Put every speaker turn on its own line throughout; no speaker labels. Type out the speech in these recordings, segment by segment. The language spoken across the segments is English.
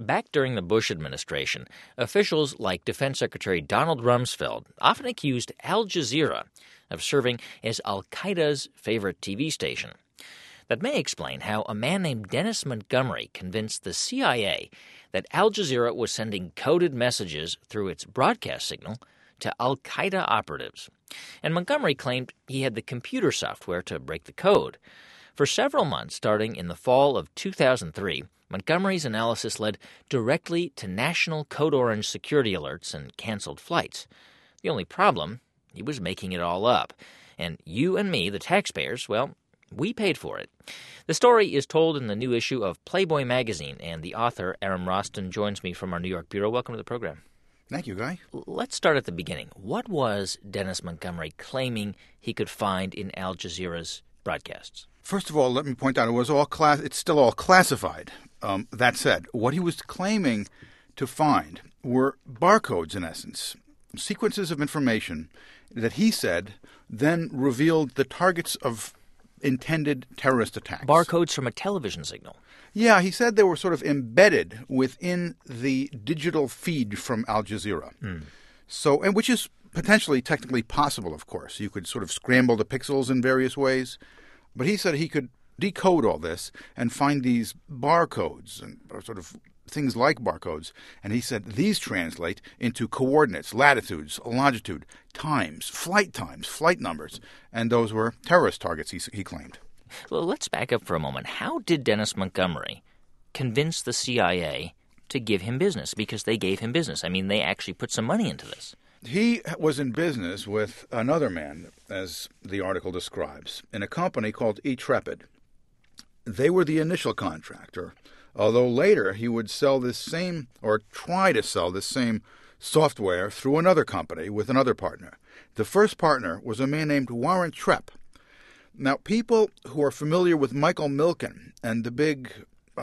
Back during the Bush administration, officials like Defense Secretary Donald Rumsfeld often accused Al Jazeera of serving as al-Qaeda's favorite TV station. That may explain how a man named Dennis Montgomery convinced the CIA that Al Jazeera was sending coded messages through its broadcast signal to al-Qaeda operatives. And Montgomery claimed he had the computer software to break the code. For several months, starting in the fall of 2003, Montgomery's analysis led directly to national code orange security alerts and canceled flights. The only problem, he was making it all up. And you and me, the taxpayers, well, we paid for it. The story is told in the new issue of Playboy magazine, and the author, Aram Roston, joins me from our New York bureau. Welcome to the program.
Thank you, Guy.
Let's start at the beginning. What was Dennis Montgomery claiming he could find in Al Jazeera's broadcasts?
First of all, let me point out it's still all classified. That said, what he was claiming to find were barcodes, in essence, sequences of information that he said then revealed the targets of intended terrorist attacks.
Barcodes from a television signal.
Yeah, he said they were sort of embedded within the digital feed from Al Jazeera. So, and which is potentially technically possible, of course. You could sort of scramble the pixels in various ways. But he said he could decode all this and find these barcodes and sort of things like barcodes. And he said these translate into coordinates, latitudes, longitude, times, flight numbers. And those were terrorist targets, he claimed.
Well, let's back up for a moment. How did Dennis Montgomery convince the CIA to give him business? Because they gave him business. I mean, they actually put some money into this.
He was in business with another man, as the article describes, in a company called eTrepid. They were the initial contractor, although later he would sell this same, or try to sell this same software through another company with another partner. The first partner was a man named Warren Trepp. Now, people who are familiar with Michael Milken and the big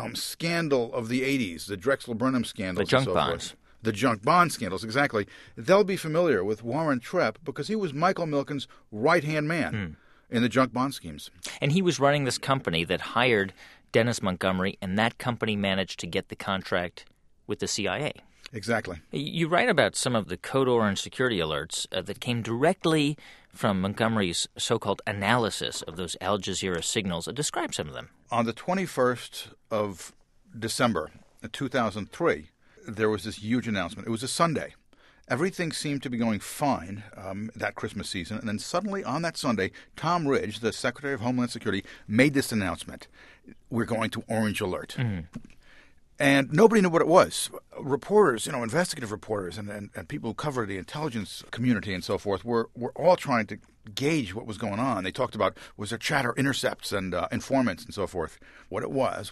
scandal of the 80s, the Drexel Burnham scandals,
the junk bonds.
The junk bond scandals, exactly. They'll be familiar with Warren Trepp because he was Michael Milken's right-hand man in the junk bond schemes.
And he was running this company that hired Dennis Montgomery, and that company managed to get the contract with the CIA.
Exactly.
You write about some of the code orange security alerts that came directly from Montgomery's so-called analysis of those Al Jazeera signals. Describe some of them.
On the 21st of December 2003, there was this huge announcement. It was a Sunday. Everything seemed to be going fine that Christmas season. And then suddenly on that Sunday, Tom Ridge, the Secretary of Homeland Security, made this announcement. We're going to Orange Alert. And nobody knew what it was. Reporters, investigative reporters and people who cover the intelligence community and so forth were all trying to gauge what was going on. They talked about, was there chatter intercepts and informants and so forth. What it was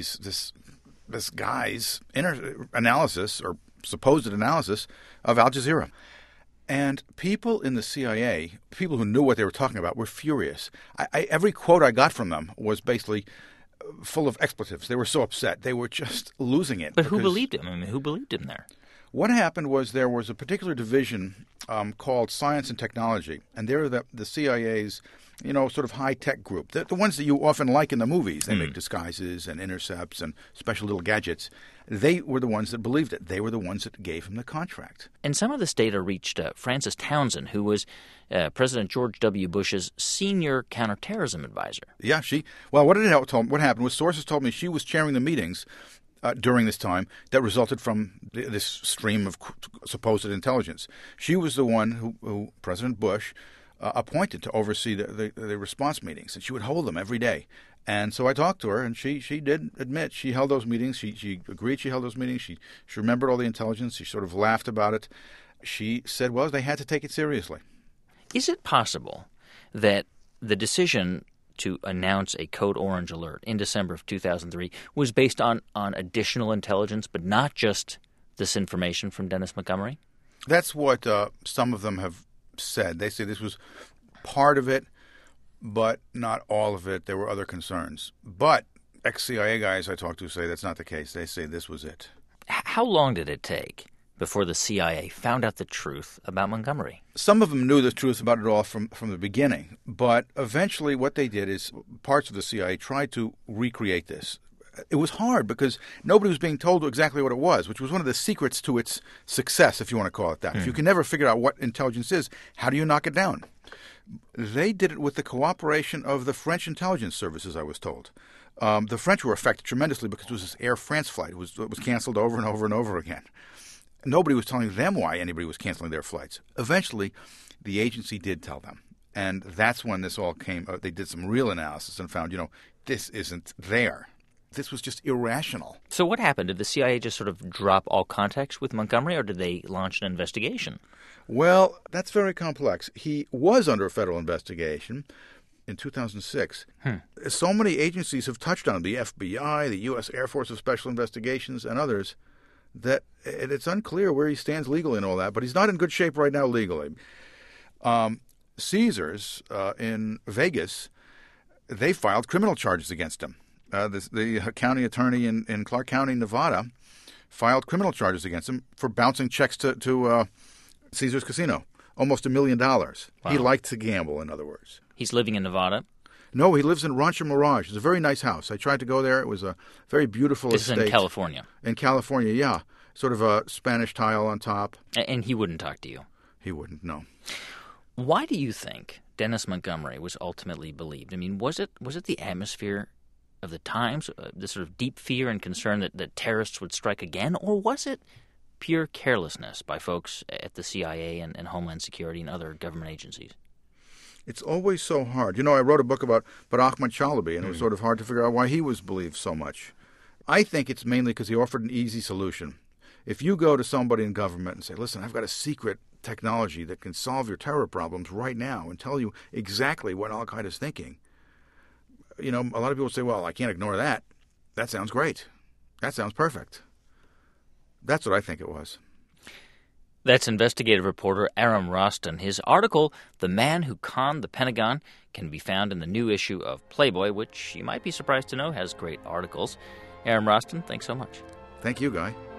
this guy's analysis or supposed analysis of Al Jazeera. And people in the CIA, people who knew what they were talking about, were furious. Every quote I got from them was basically full of expletives. They were so upset. They were just losing it.
But who believed him? I mean, who believed him there?
What happened was there was a particular division called Science and Technology, and they're the CIA's sort of high-tech group, the ones that you often like in the movies. They make disguises and intercepts and special little gadgets. They were the ones that believed it. They were the ones that gave him the contract.
And some of this data reached Frances Townsend, who was President George W. Bush's senior counterterrorism advisor.
Yeah, what happened was sources told me she was chairing the meetings during this time that resulted from this stream of supposed intelligence. She was the one who President Bush appointed to oversee the response meetings, and she would hold them every day. And so I talked to her, and she did admit she held those meetings. She agreed she held those meetings. She remembered all the intelligence. She sort of laughed about it. She said, well, they had to take it seriously.
Is it possible that the decision to announce a Code Orange alert in December of 2003 was based on additional intelligence, but not just this information from Dennis Montgomery?
That's what some of them have said. They say this was part of it, but not all of it. There were other concerns. But ex-CIA guys I talked to say that's not the case. They say this was it.
How long did it take before the CIA found out the truth about Montgomery?
Some of them knew the truth about it all from the beginning. But eventually what they did is parts of the CIA tried to recreate this. it was hard because nobody was being told exactly what it was, which was one of the secrets to its success, if you want to call it that. If you can never figure out what intelligence is, how do you knock it down? They did it with the cooperation of the French intelligence services, I was told. The French were affected tremendously because it was this Air France flight. It was canceled over and over and over again. Nobody was telling them why anybody was canceling their flights. Eventually, the agency did tell them. And that's when this all came. They did some real analysis and found, this isn't there. This was just irrational.
So what happened? Did the CIA just sort of drop all contact with Montgomery, or did they launch an investigation?
Well, that's very complex. He was under a federal investigation in 2006. So many agencies have touched on him, the FBI, the U.S. Air Force of Special Investigations, and others, that it's unclear where he stands legally and all that, but he's not in good shape right now legally. Caesars in Vegas, they filed criminal charges against him. The county attorney in Clark County, Nevada, filed criminal charges against him for bouncing checks to Caesars Casino, almost $1 million. Wow. He liked to gamble, in other words.
He's living in Nevada?
No, he lives in Rancho Mirage. It's a very nice house. I tried to go there. It was a very beautiful estate.
This is in California? In
California, yeah. Sort of a Spanish tile on top.
And he wouldn't talk to you?
He wouldn't, no.
Why do you think Dennis Montgomery was ultimately believed? I mean, was it the atmosphere of the times, the sort of deep fear and concern that terrorists would strike again, or was it pure carelessness by folks at the CIA and Homeland Security and other government agencies?
It's always so hard. I wrote a book about Ahmad Chalabi, and it was sort of hard to figure out why he was believed so much. I think it's mainly because he offered an easy solution. If you go to somebody in government and say, listen, I've got a secret technology that can solve your terror problems right now and tell you exactly what Al-Qaeda is thinking, a lot of people say, well, I can't ignore that. That sounds great. That sounds perfect. That's what I think it was.
That's investigative reporter Aram Roston. His article, The Man Who Conned the Pentagon, can be found in the new issue of Playboy, which you might be surprised to know has great articles. Aram Roston, thanks so much.
Thank you, Guy.